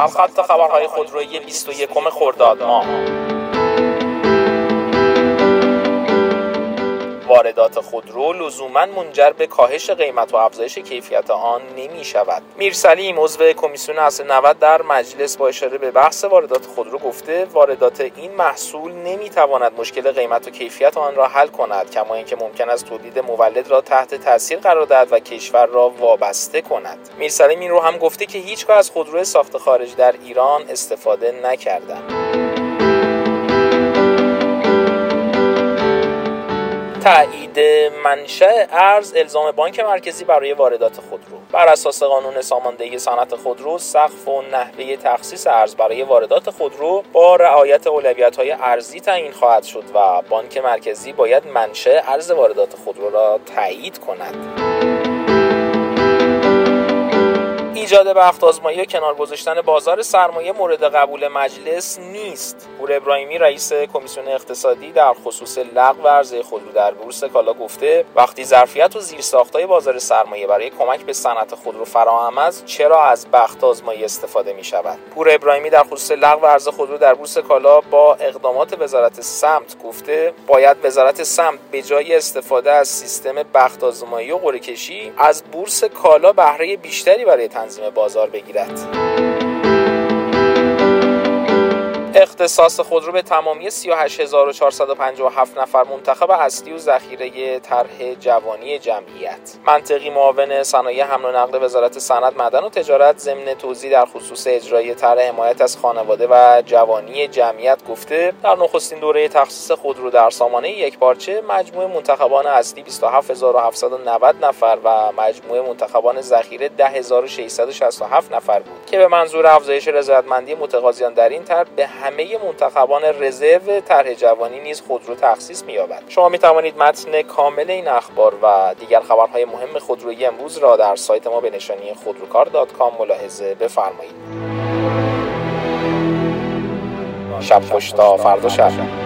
سرخط خبرهای خودرویی 21 خرداد ماه. واردات خودرو لزوماً منجر به کاهش قیمت و افزایش کیفیت آن نمی شود. میرسلیم عضو کمیسیون اصل 90 در مجلس با اشاره به بحث واردات خودرو گفته واردات این محصول نمی تواند مشکل قیمت و کیفیت آن را حل کند، کما اینکه ممکن است تولید مولد را تحت تاثیر قرار دهد و کشور را وابسته کند. میرسلیم این رو هم گفته که هیچگاه از خودرو ساخت خارج در ایران استفاده نکردند. تایید منشأ ارز الزام بانک مرکزی برای واردات خودرو. بر اساس قانون ساماندهی صنعت خودرو، سقف و نحوه تخصیص ارز برای واردات خودرو با رعایت اولویت‌های ارزی تعیین خواهد شد و بانک مرکزی باید منشأ ارز واردات خودرو را تایید کند. ایجاد بخت آزمایی و کنار گذاشتن بازار سرمایه مورد قبول مجلس نیست. پور ابراهیمی رئیس کمیسیون اقتصادی در خصوص لغو عرضه خودرو در بورس کالا گفته وقتی ظرفیت و زیرساخت‌های بازار سرمایه برای کمک به صنعت خودرو فراهم است، چرا از بخت آزمایی استفاده می‌شود؟ پور ابراهیمی در خصوص لغو عرضه خودرو در بورس کالا با اقدامات وزارت سمت گفته باید وزارت سمت به جای استفاده از سیستم بخت آزمایی و قرعه‌کشی از بورس کالا بهره بیشتری برای تنظیم بازار بگیرد. اختصاص خودرو به تمامی 38457 نفر منتخب اصلی و ذخیره طرح جوانی جمعیت. منطقی معاون صنایع حمل و نقل وزارت صنعت، معدن و تجارت ضمن توضیح در خصوص اجرای طرح حمایت از خانواده و جوانی جمعیت گفته در نخستین دوره تخصیص خودرو در سامانه یکپارچه مجموع منتخبان اصلی 27790 نفر و مجموع منتخبان ذخیره 10667 نفر بود که به منظور افزایش رضایتمندی متقاضیان در این طرح به همه منتخبان رزرو طرح جوانی نیز خودرو تخصیص می‌یابد. شما می‌توانید متن کامل این اخبار و دیگر خبرهای مهم خودرویی امروز را در سایت ما به نشانی خودروکار.com ملاحظه بفرمایید. شب خوش تا فردا شب.